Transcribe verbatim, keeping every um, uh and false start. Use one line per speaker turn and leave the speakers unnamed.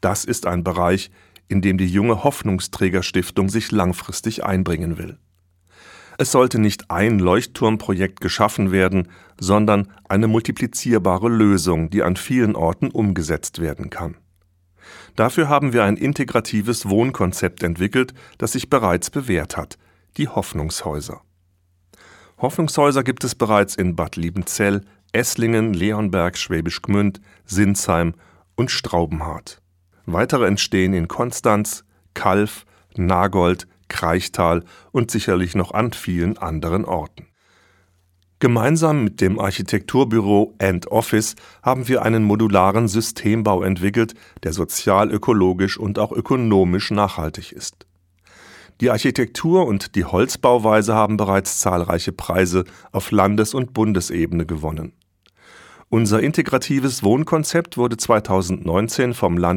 Das ist ein Bereich, in dem die junge Hoffnungsträger-Stiftung sich langfristig einbringen will. Es sollte nicht ein Leuchtturmprojekt geschaffen werden, sondern eine multiplizierbare Lösung, die an vielen Orten umgesetzt werden kann. Dafür haben wir ein integratives Wohnkonzept entwickelt, das sich bereits bewährt hat: die Hoffnungshäuser. Hoffnungshäuser gibt es bereits in Bad Liebenzell, Esslingen, Leonberg, Schwäbisch Gmünd, Sinsheim und Straubenhardt. Weitere entstehen in Konstanz, Calw, Nagold, Kraichtal und sicherlich noch an vielen anderen Orten. Gemeinsam mit dem Architekturbüro End Office haben wir einen modularen Systembau entwickelt, der sozial, ökologisch und auch ökonomisch nachhaltig ist. Die Architektur und die Holzbauweise haben bereits zahlreiche Preise auf Landes- und Bundesebene gewonnen. Unser integratives Wohnkonzept wurde zweitausendneunzehn vom Land